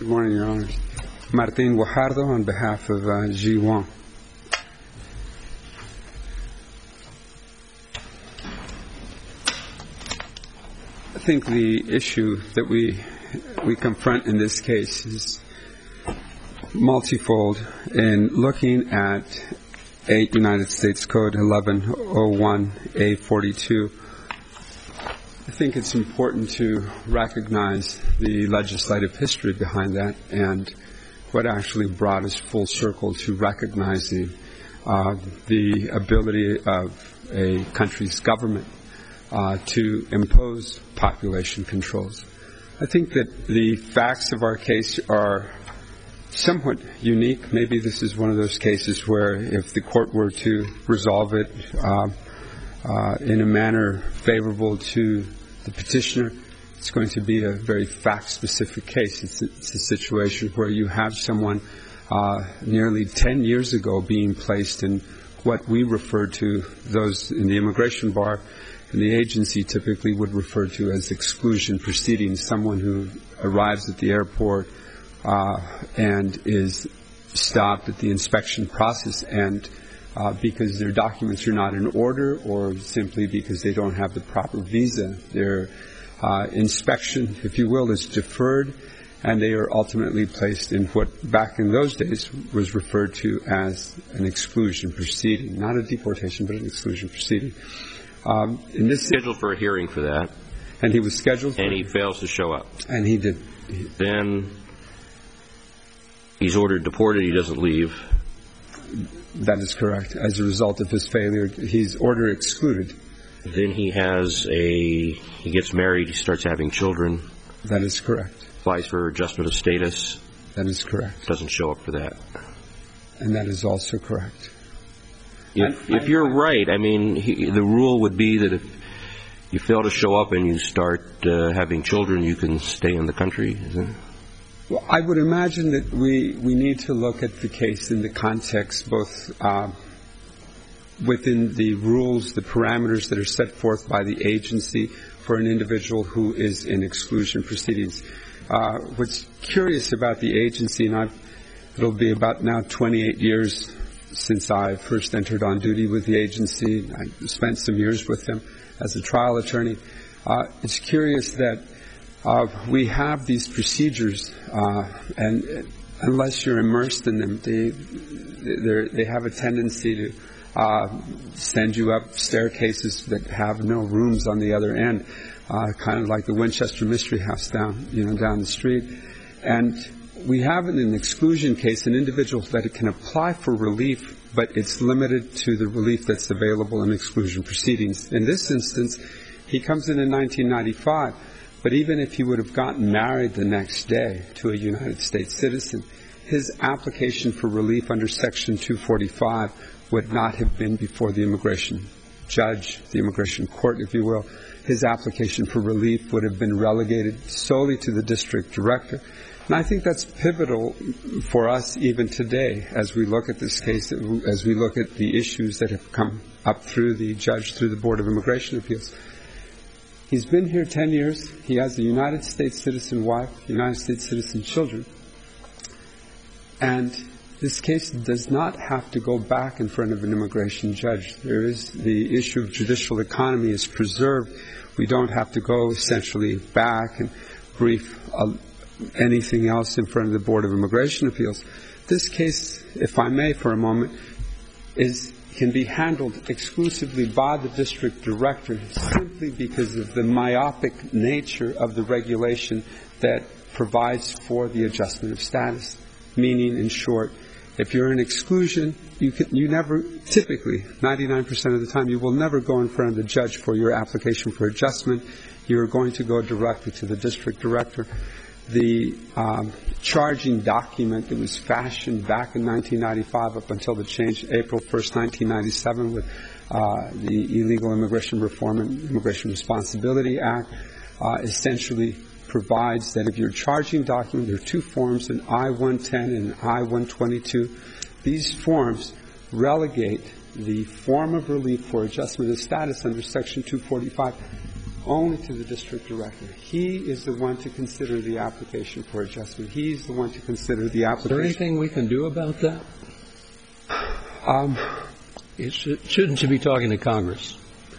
Good morning, Your Honors. Martin Guajardo on behalf of Ji Wang. I think the issue that we confront in this case is multifold. In looking at 8 United States Code 1101A42, I think it's important to recognize the legislative history behind that and what actually brought us full circle to recognizing the ability of a country's government to impose population controls. I think that the facts of our case are somewhat unique. Maybe this is one of those cases where if the court were to resolve it in a manner favorable to the petitioner, it's going to be a very fact-specific case. It's a situation where you have someone nearly 10 years ago being placed in what we refer to, those in the immigration bar and the agency typically would refer to as exclusion proceedings, someone who arrives at the airport and is stopped at the inspection process, and because their documents are not in order or simply because they don't have the proper visa, their inspection, if you will, is deferred, and they are ultimately placed in what back in those days was referred to as an exclusion proceeding. Not a deportation, but an exclusion proceeding. In this scheduled for a hearing for that. And he was scheduled for, and he fails to show up. And he did. Then he's ordered deported, he doesn't leave. That is correct. As a result of his failure, he's order excluded. Then he gets married, he starts having children. That is correct. Applies for adjustment of status. That is correct. Doesn't show up for that. And that is also correct. If you're right, I mean, the rule would be that if you fail to show up and you start having children, you can stay in the country, isn't it? Well, I would imagine that we need to look at the case in the context both within the rules, the parameters that are set forth by the agency for an individual who is in exclusion proceedings. What's curious about the agency, and it'll be about now 28 years since I first entered on duty with the agency. I spent some years with them as a trial attorney. It's curious that we have these procedures, and unless you're immersed in them, they have a tendency to send you up staircases that have no rooms on the other end, kind of like the Winchester Mystery House down the street. And we have in an exclusion case an individual that can apply for relief, but it's limited to the relief that's available in exclusion proceedings. In this instance, he comes in 1995, but even if he would have gotten married the next day to a United States citizen, his application for relief under Section 245 would not have been before the immigration judge, the immigration court, if you will. His application for relief would have been relegated solely to the district director. And I think that's pivotal for us even today as we look at this case, as we look at the issues that have come up through the judge, through the Board of Immigration Appeals. He's been here 10 years. He has a United States citizen wife, United States citizen children. And this case does not have to go back in front of an immigration judge. There is the issue of judicial economy is preserved. We don't have to go essentially back and brief anything else in front of the Board of Immigration Appeals. This case, if I may for a moment, can be handled exclusively by the district director simply because of the myopic nature of the regulation that provides for the adjustment of status. Meaning, in short, if you're in exclusion, you never, typically, 99% of the time, you will never go in front of the judge for your application for adjustment. You're going to go directly to the district director. The charging document that was fashioned back in 1995 up until the change April 1st, 1997 with the Illegal Immigration Reform and Immigration Responsibility Act essentially provides that if your charging document, there are two forms, an I-110 and an I-122. These forms relegate the form of relief for adjustment of status under Section 245 only to the district director. He is the one to consider the application for adjustment. He's the one to consider the application. Is there anything we can do about that? Shouldn't you be talking to Congress?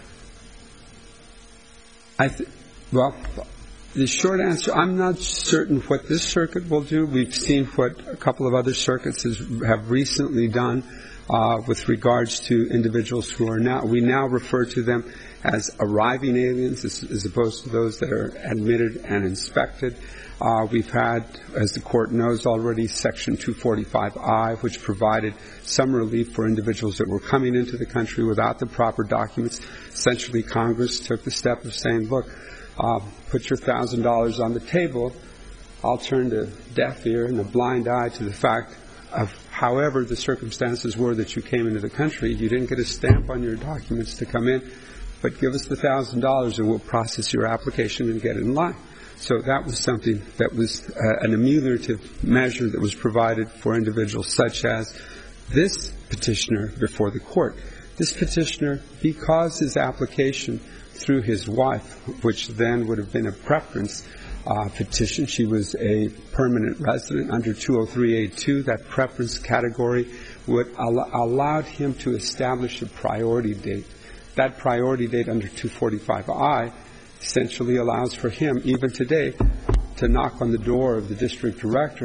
Well, the short answer, I'm not certain what this circuit will do. We've seen what a couple of other circuits have recently done with regards to individuals who are we now refer to them as arriving aliens as opposed to those that are admitted and inspected. We've had, as the Court knows already, Section 245I, which provided some relief for individuals that were coming into the country without the proper documents. Essentially, Congress took the step of saying, look, put your $1,000 on the table. I'll turn a deaf ear and a blind eye to the fact of however the circumstances were that you came into the country. You didn't get a stamp on your documents to come in, but give us the $1,000 and we'll process your application and get in line. So that was something that was an ameliorative measure that was provided for individuals such as this petitioner before the Court. This petitioner, because his application through his wife, which then would have been a preference petition, she was a permanent resident under 203A2, that preference category would allowed him to establish a priority date. That priority date under 245I essentially allows for him, even today, to knock on the door of the district director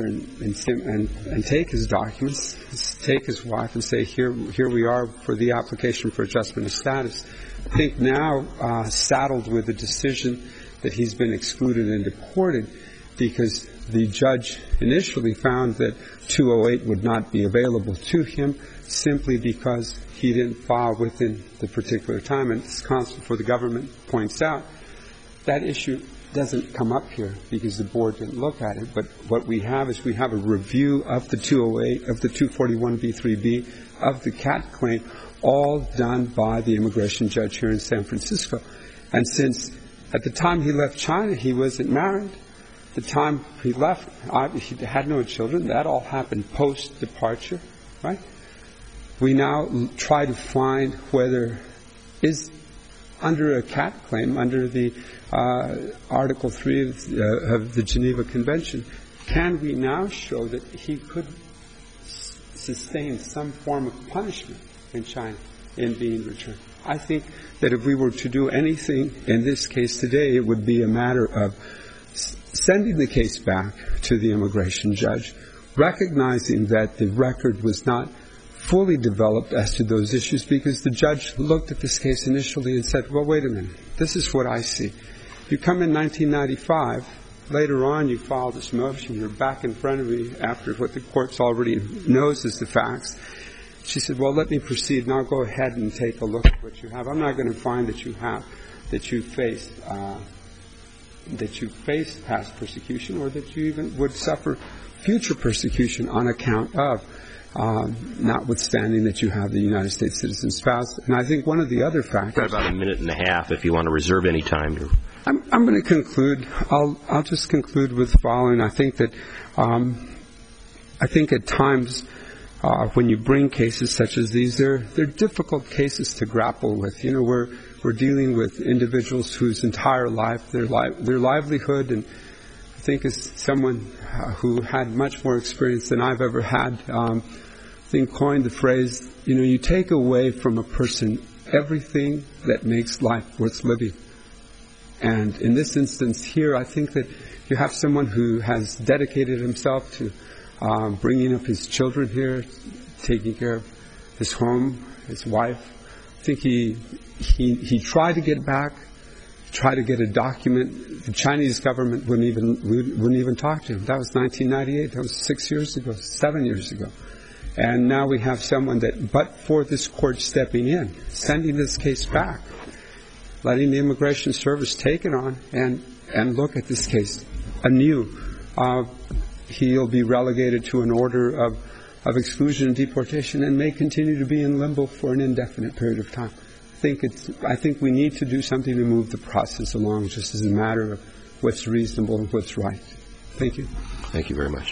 and take his documents, take his wife and say, here we are for the application for adjustment of status. I think now saddled with the decision that he's been excluded and deported because the judge initially found that 208 would not be available to him simply because he didn't file within the particular time. And as counsel for the government points out, that issue doesn't come up here because the board didn't look at it. But what we have is we have a review of the 208, of the 241B3B, of the CAT claim, all done by the immigration judge here in San Francisco. And since at the time he left China, he wasn't married. The time he left, he had no children. That all happened post-departure, right? We now try to find whether is under a CAT claim, under the Article 3 of the Geneva Convention, can we now show that he could sustain some form of punishment in China in being returned? I think that if we were to do anything in this case today, it would be a matter of sending the case back to the immigration judge, recognizing that the record was not fully developed as to those issues because the judge looked at this case initially and said, well, wait a minute, this is what I see. You come in 1995, later on you file this motion, you're back in front of me after what the court's already knows is the facts. She said, well, let me proceed. Now go ahead and take a look at what you have. I'm not going to find that you have, that you face past persecution or that you even would suffer future persecution on account of notwithstanding that you have the United States citizen spouse. And I think one of the other factors... You've got about a minute and a half if you want to reserve any time. I'm going to conclude. I'll just conclude with the following. I think that I think at times when you bring cases such as these, they're difficult cases to grapple with. You know, we're dealing with individuals whose entire life, their livelihood, and I think as someone who had much more experience than I've ever had, I think coined the phrase, you know, you take away from a person everything that makes life worth living. And in this instance here, I think that you have someone who has dedicated himself to bringing up his children here, taking care of his home, his wife. I think he tried to get back, tried to get a document. The Chinese government wouldn't even talk to him. That was 1998. That was 6 years ago, 7 years ago. And now we have someone that, but for this court stepping in, sending this case back, letting the Immigration Service take it on and look at this case anew. He'll be relegated to an order of exclusion and deportation and may continue to be in limbo for an indefinite period of time. I think we need to do something to move the process along just as a matter of what's reasonable and what's right. Thank you. Thank you very much.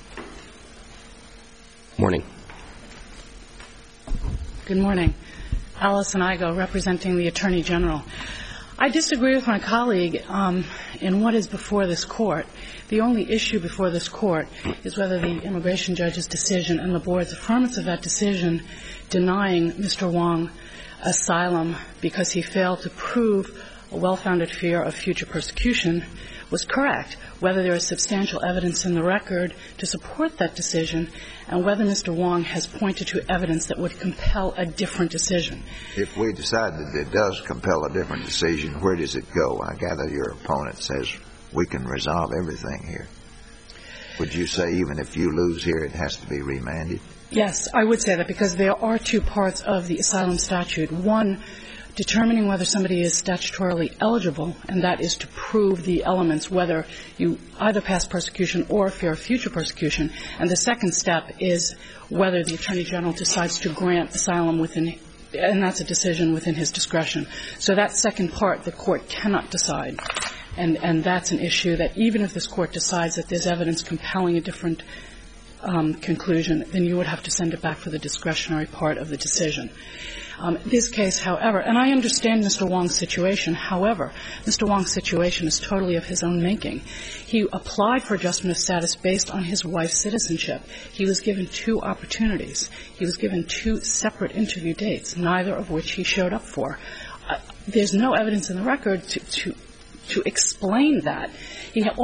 Morning. Good morning. Alison Igo, representing the Attorney General. I disagree with my colleague in what is before this Court. The only issue before this Court is whether the immigration judge's decision and the Board's affirmance of that decision denying Mr. Wong asylum because he failed to prove a well-founded fear of future persecution was correct, whether there is substantial evidence in the record to support that decision, and whether Mr. Wong has pointed to evidence that would compel a different decision. If we decide that it does compel a different decision, where does it go? I gather your opponent says we can resolve everything here. Would you say even if you lose here, it has to be remanded? Yes, I would say that, because there are two parts of the asylum statute. One, determining whether somebody is statutorily eligible, and that is to prove the elements, whether you either pass persecution or fear of future persecution. And the second step is whether the Attorney General decides to grant asylum within, and that's a decision within his discretion. So that second part, the Court cannot decide. And that's an issue that even if this Court decides that there's evidence compelling a different conclusion, then you would have to send it back for the discretionary part of the decision. This case, however, and I understand Mr. Wong's situation. However, Mr. Wong's situation is totally of his own making. He applied for adjustment of status based on his wife's citizenship. He was given 2 opportunities. He was given 2 separate interview dates, neither of which he showed up for. There's no evidence in the record to explain that. He had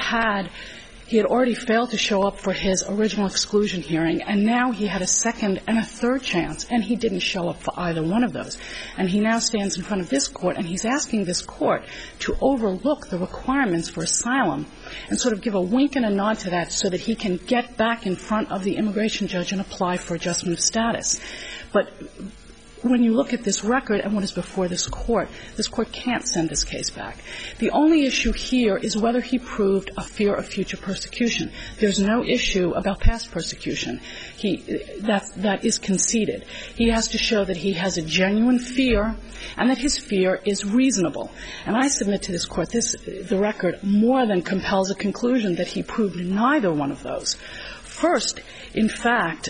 already failed to show up for his original exclusion hearing, and now he had a second and a third chance, and he didn't show up for either one of those. And he now stands in front of this Court, and he's asking this Court to overlook the requirements for asylum and sort of give a wink and a nod to that so that he can get back in front of the immigration judge and apply for adjustment of status. But when you look at this record and what is before this Court can't send this case back. The only issue here is whether he proved a fear of future persecution. There's no issue about past persecution. That is conceded. He has to show that he has a genuine fear and that his fear is reasonable. And I submit to this Court the record more than compels a conclusion that he proved neither one of those. First, in fact,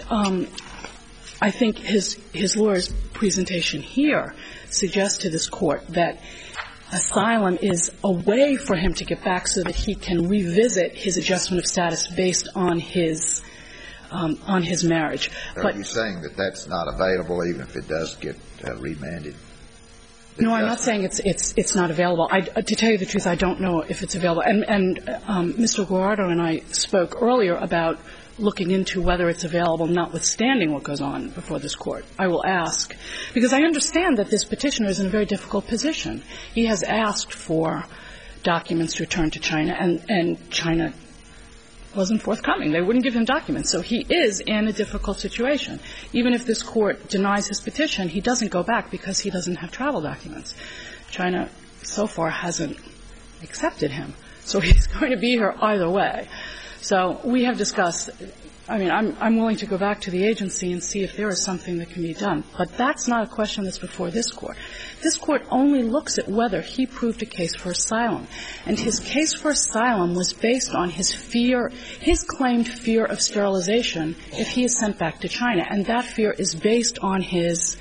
I think his lawyer's presentation here suggests to this Court that asylum is a way for him to get back so that he can revisit his adjustment of status based on his marriage. Are you saying that that's not available even if it does get remanded? No, I'm not saying it's not available. To tell you the truth, I don't know if it's available. And Mr. Guardo and I spoke earlier about looking into whether it's available, notwithstanding what goes on before this Court. I will ask, because I understand that this petitioner is in a very difficult position. He has asked for documents to return to China, and China wasn't forthcoming. They wouldn't give him documents. So he is in a difficult situation. Even if this Court denies his petition, he doesn't go back because he doesn't have travel documents. China so far hasn't accepted him. So he's going to be here either way. So we have discussed, I mean, I'm willing to go back to the agency and see if there is something that can be done. But that's not a question that's before this Court. This Court only looks at whether he proved a case for asylum. And his case for asylum was based on his fear, his claimed fear of sterilization if he is sent back to China. And that fear is based on his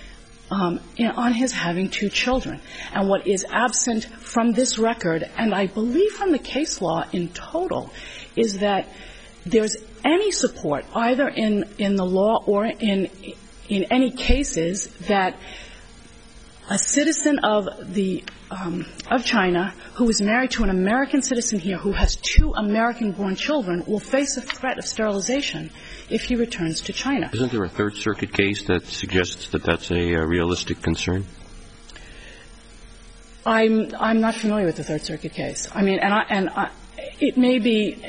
having 2 children. And what is absent from this record, and I believe from the case law in total, is that there's any support, either in the law or in any cases, that a citizen of China who is married to an American citizen here who has 2 American-born children will face a threat of sterilization if he returns to China. Isn't there a Third Circuit case that suggests that that's a realistic concern? I'm not familiar with the Third Circuit case. I mean, it may be.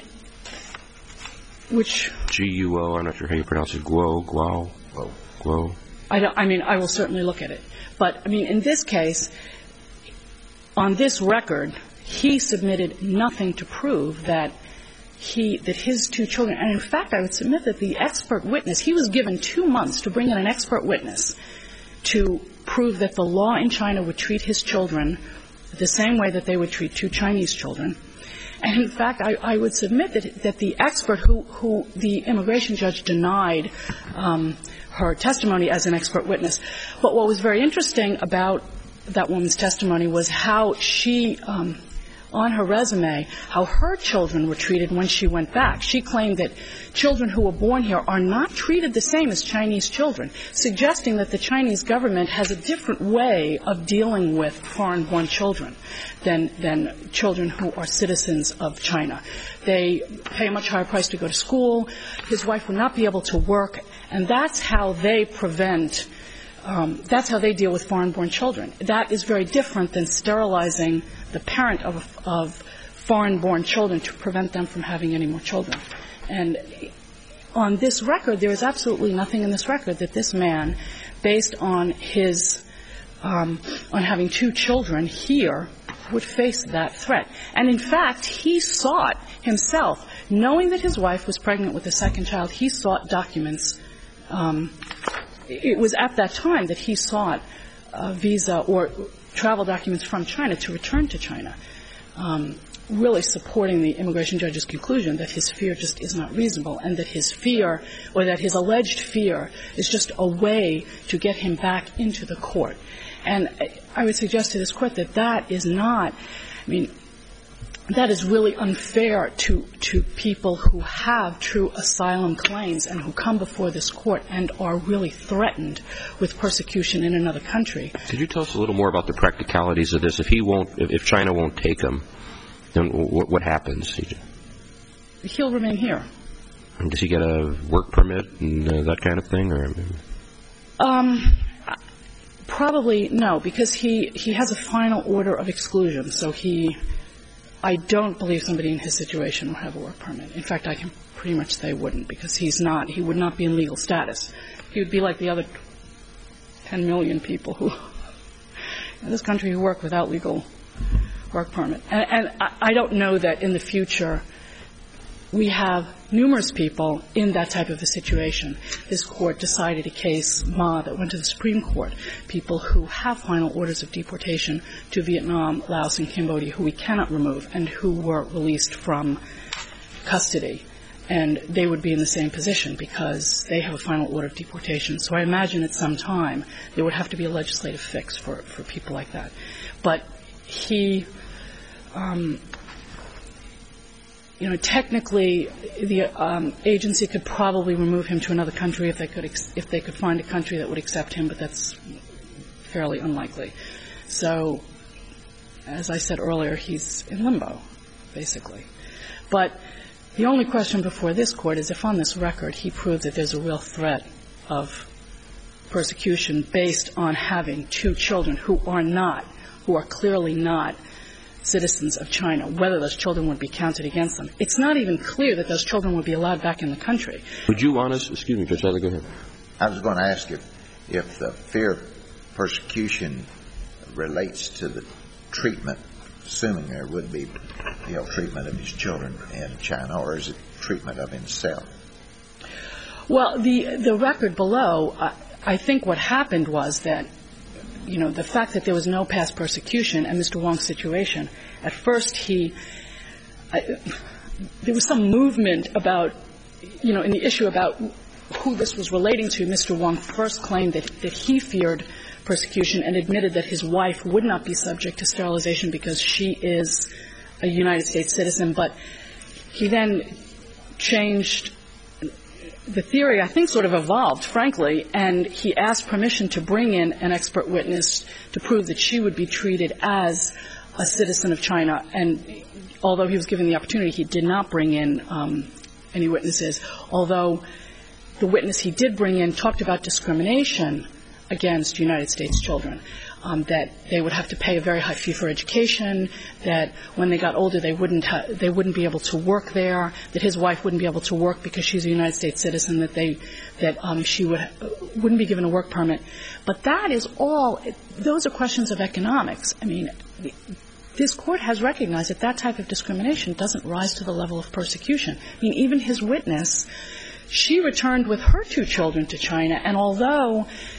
Which Guo, I'm not sure how you pronounce it. Guo. I will certainly look at it. But I mean, in this case, on this record, he submitted nothing to prove that his 2 children, and in fact, I would submit that the expert witness, he was given 2 months to bring in an expert witness to prove that the law in China would treat his children the same way that they would treat 2 Chinese children. And in fact, I would submit that the expert who the immigration judge denied her testimony as an expert witness. But what was very interesting about that woman's testimony was how she, on her resume, how her children were treated when she went back. She claimed that children who were born here are not treated the same as Chinese children, suggesting that the Chinese government has a different way of dealing with foreign-born children than children who are citizens of China. They pay a much higher price to go to school. His wife would not be able to work, and that's how they prevent that's how they deal with foreign-born children. That is very different than sterilizing the parent of foreign-born children to prevent them from having any more children. And on this record, there is absolutely nothing in this record that this man, based on his on having 2 children here, would face that threat. And in fact, he sought himself, knowing that his wife was pregnant with a second child, he sought documents. It was at that time that he sought a visa or travel documents from China to return to China, really supporting the immigration judge's conclusion that his fear just is not reasonable, and that his fear, or that his alleged fear, is just a way to get him back into the court. And I would suggest to this Court that that is not, I mean, that is really unfair to people who have true asylum claims and who come before this Court and are really threatened with persecution in another country. Could you tell us a little more about the practicalities of this? If China won't take him, then what happens? He'll remain here. And does he get a work permit and that kind of thing? Or probably no, because he has a final order of exclusion. So I don't believe somebody in his situation will have a work permit. In fact, I can pretty much say wouldn't, because he would not be in legal status. He would be like the other 10 million people who in this country who work without legal work permit. And I don't know that in the future we have numerous people in that type of a situation. This Court decided a case, Ma, that went to the Supreme Court, people who have final orders of deportation to Vietnam, Laos, and Cambodia who we cannot remove and who were released from custody. And they would be in the same position because they have a final order of deportation. So I imagine at some time there would have to be a legislative fix for people like that. But he technically, the agency could probably remove him to another country if they could find a country that would accept him, but that's fairly unlikely. So, as I said earlier, he's in limbo, basically. But the only question before this Court is if on this record he proves that there's a real threat of persecution based on having 2 children who are clearly not citizens of China, whether those children would be counted against them. It's not even clear that those children would be allowed back in the country. Would you want us, excuse me, Judge Adler, go ahead. I was going to ask if the fear of persecution relates to the treatment, assuming there would be, treatment of his children in China, or is it treatment of himself? Well, the record below, I think what happened was that the fact that there was no past persecution and Mr. Wong's situation, at first there was some movement about, in the issue about who this was relating to. Mr. Wong first claimed that he feared persecution and admitted that his wife would not be subject to sterilization because she is a United States citizen. But he then changed the theory, I think, sort of evolved, frankly, and he asked permission to bring in an expert witness to prove that she would be treated as a citizen of China. And although he was given the opportunity, he did not bring in any witnesses, although the witness he did bring in talked about discrimination against United States children, that they would have to pay a very high fee for education, that when they got older they wouldn't be able to work there, that his wife wouldn't be able to work because she's a United States citizen, that she wouldn't be given a work permit. But that is all, those are questions of economics. I mean, this Court has recognized that that type of discrimination doesn't rise to the level of persecution. I mean, even his witness, she returned with her 2 children to China, and although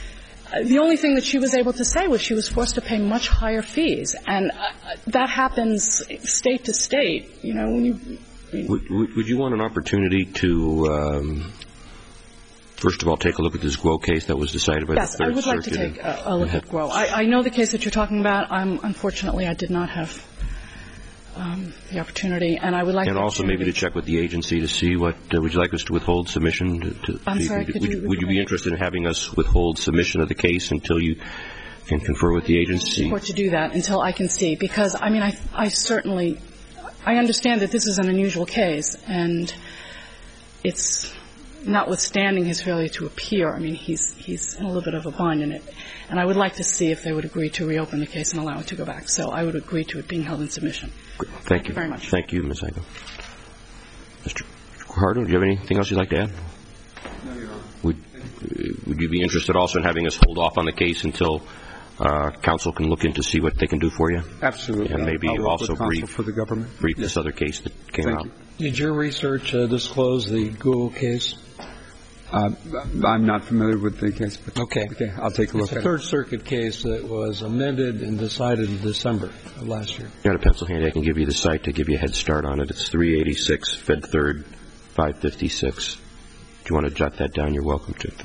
The only thing that she was able to say was she was forced to pay much higher fees, and that happens state to state. You know, when would you want an opportunity to, first of all, take a look at this Guo case that was decided by the Third Circuit? Yes, I would like to take a look at Guo. I know the case that you're talking about. Unfortunately, I did not have the opportunity, and I would like. And also maybe to check with the agency to see what. Would you like us to withhold submission? I'm sorry. Would you be interested in having us withhold submission of the case until you can confer with the agency? Or to do that until I can see, because I mean, I certainly understand that this is an unusual case, and it's notwithstanding his failure to appear. I mean, he's in a little bit of a bind in it, and I would like to see if they would agree to reopen the case and allow it to go back. So I would agree to it being held in submission. Thank you very much. Thank you, Ms. Igo. Mr. Guajardo, do you have anything else you'd like to add? No, Your Honor. Would you be interested also in having us hold off on the case until counsel can look in to see what they can do for you? Absolutely. And maybe I'll work also with counsel for the government. brief this other case that came Thank out. you. Did your research disclose the Guo case? I'm not familiar with the case, but Okay. I'll take a look It's a at Third Circuit case that was amended and decided in December of last year. Got a pencil handy? I can give you the site to give you a head start on it. It's 386 Fed 3rd 556. If you want to jot that down, you're welcome to.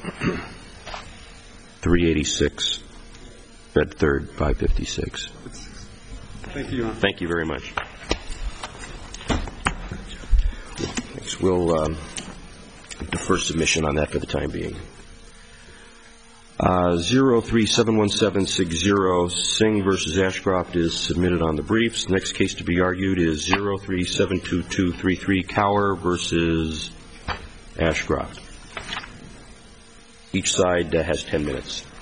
386 Fed 3rd 556. Thank you, Your Honor. Thank you very much. Thanks. We'll defer submission on that for the time being. 0371760 Singh versus Ashcroft is submitted on the briefs. Next case to be argued is 0372233 Cower versus Ashcroft. Each side has 10 minutes.